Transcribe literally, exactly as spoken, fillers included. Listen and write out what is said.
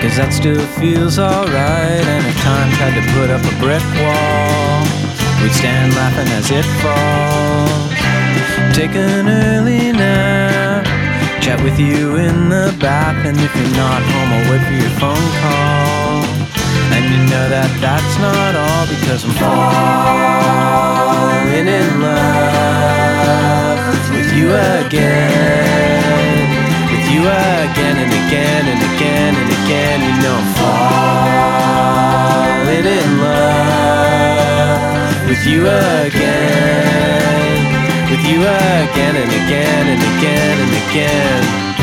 'cause that still feels alright. And if time tried to put up a brick wall, we'd stand laughing as it falls. Take an early nap, chat with you in the bath, and if you're not home, I'll wait for your phone call. And you know that that's not all, because I'm falling in love with you again, with you again and again and again and again. You know I'm falling in love with you again, with you again and again and again and again.